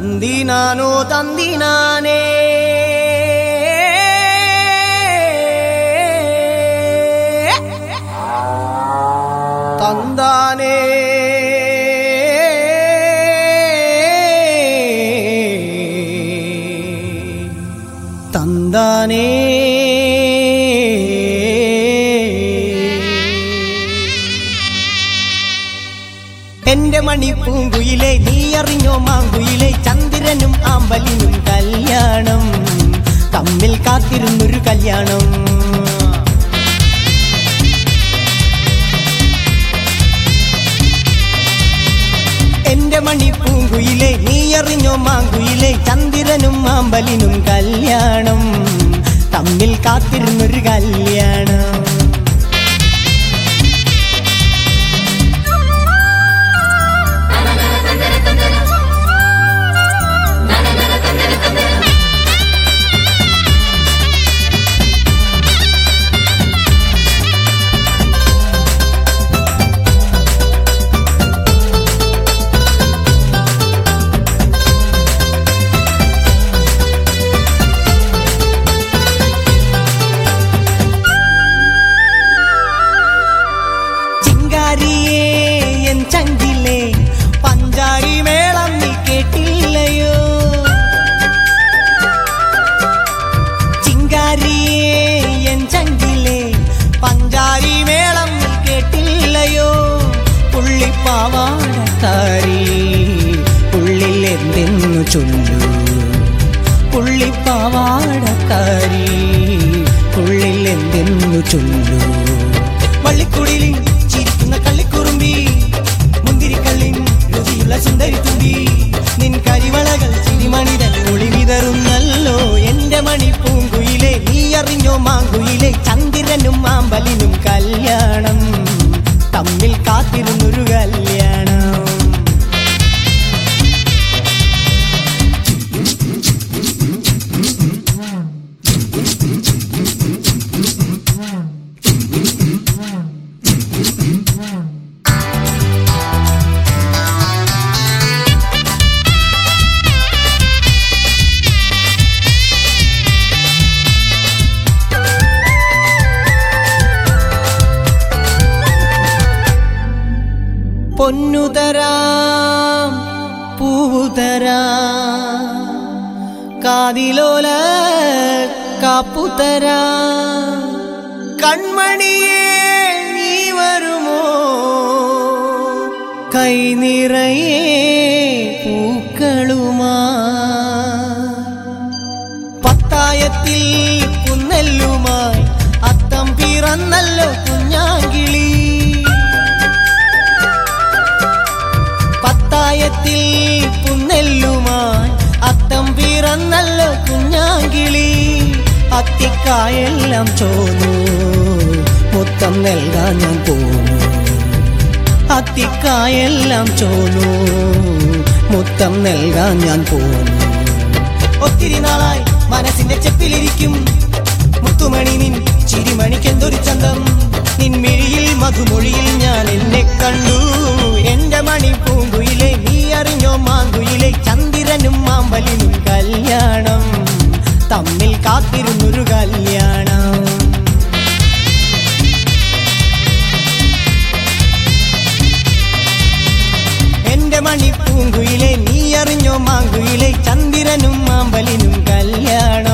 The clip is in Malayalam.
തന്തിനാനോ തന്തിനാനേ തന്താനേ തന്താനേ എന്റെ മണിപ്പൂങ്കുയിലെ നീ അറിഞ്ഞോ മാങ്കുയിലെ ചന്ദ്രനും ആമ്പലിനും കല്യാണം തമ്മിൽ കാത്തിരുന്നൊരു കല്യാണം എന്റെ മണിപ്പൂങ്കുയിലെ നീ അറിഞ്ഞോ മാങ്കുയിലെ ചന്ദ്രനും ആമ്പലിനും കല്യാണം തമ്മിൽ കാത്തിരുന്നൊരു കല്യാണം ചങ്കിലെ പഞ്ചാരി മേളം നീ കേട്ടില്ലയോ ചിങ്കാരിയേ എൻ ചങ്കിലെ പഞ്ചാരി മേളം നീ കേട്ടില്ലയോ പുള്ളിപ്പാവാടക്കാരി ഉള്ളിൽ എന്തെന്നു ചൊല്ലൂ പുള്ളിപ്പാവാടക്കാരി ഉള്ളിൽ എന്തെന്നു ചൊല്ലൂ വള്ളിക്കുടിലിൽ ചിരിക്കുന്ന കള്ളിക്കുറുമ്പി മുന്തിരിക്കള്ളിൻ രുചിയുള്ള സുന്ദരി തുമ്പി നിൻ കരിവളകൾ ചിരിമണിതൻ ഒളി വിതറുന്നല്ലോ എന്റെ മണിപ്പൂങ്കുയിലെ നീ അറിഞ്ഞോ മാങ്കുയിലെ ചന്ദ്രനും ആമ്പലിനും കല്യാണം തമ്മിൽ കാത്തിരുന്നൊരു കല്യാണം പൊന്നുതരാം പൂവുതരാം കാതിലോല കാപ്പുതരാം കൺമണിയേ നീ വരുമോ കൈ നിറയെ പൂക്കളുമാ പത്തായത്തിൽ കുന്നെല്ലുമായി അത്തം പിറന്നല്ലോ കുഞ്ഞാങ്കിളി പത്തായത്തിൽ കുന്നെല്ലുമായി അത്തം പിറന്നല്ലോ കുഞ്ഞാങ്കിളി അത്തിക്കായെല്ലാം ചോന്നു മുത്തം നൽകാൻ ഞാൻ പോന്നു അത്തിക്കായെല്ലാം ചോന്നു മുത്തം നൽകാൻ ഞാൻ പോന്നു ഒത്തിരി നാളായി മനസ്സിന്റെ ചെപ്പിലിരിക്കും മുത്തുമണി നിൻ ചിരിമണിക്കെന്തൊരു ചന്തം നിൻ മിഴിയിൽ മധുമൊഴിയിൽ ഞാൻ എന്നെ കണ്ടു എന്റെ മണിപ്പൂങ്കുയിലെ നീ അറിഞ്ഞോ മാങ്കുയിലെ ചന്ദ്രനും ആമ്പലിനും കല്യാണം തമ്മിൽ കാത്തിരുന്നൊരു കല്യാണം എന്റെ മണിപ്പൂങ്കുയിലെ നീ അറിഞ്ഞോ മാങ്കുയിലെ ചന്ദ്രനും ആമ്പലിനും കല്യാണം